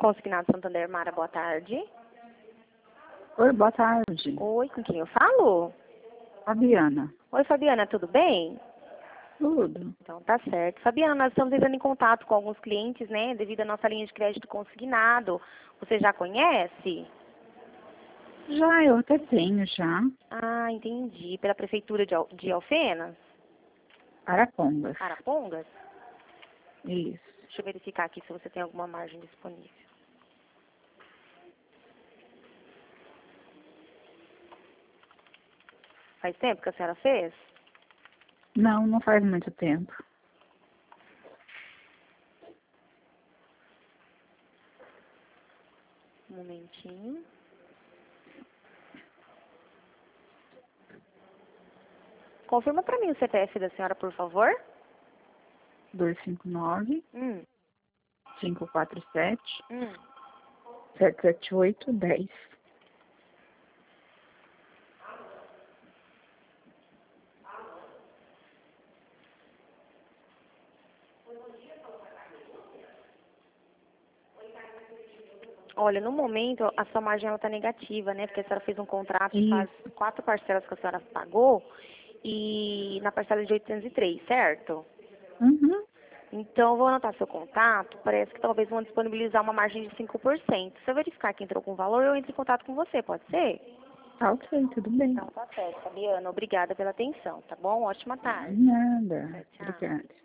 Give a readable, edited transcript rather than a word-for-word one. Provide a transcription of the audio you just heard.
Consignado Santander, Mara, boa tarde. Oi, boa tarde. Oi, com quem eu falo? Fabiana. Oi, Fabiana, tudo bem? Tudo. Então, tá certo. Fabiana, nós estamos entrando em contato com alguns clientes, né, devido à nossa linha de crédito consignado. Você já conhece? Já, eu até tenho já. Ah, entendi. Pela Prefeitura de Alfenas? Arapongas. Arapongas? Isso. Deixa eu verificar aqui se você tem alguma margem disponível. Faz tempo que a senhora fez? Não, não faz muito tempo. Um momentinho. Confirma para mim o CPF da senhora, por favor. 259 Hum, 547 hum. 778 10. Olha, no momento a sua margem está negativa, né? Porque a senhora fez um contrato Isso. faz 4 parcelas que a senhora pagou e na parcela de 803, certo? Uhum. Então, eu vou anotar seu contato. Parece que talvez vão disponibilizar uma margem de 5%. Se eu verificar que entrou com valor, eu entro em contato com você, pode ser? Tá ok, tudo bem. Então, tá certo, Fabiana. Obrigada pela atenção, tá bom? Ótima tarde. Nada. Tchau, tchau. Obrigada.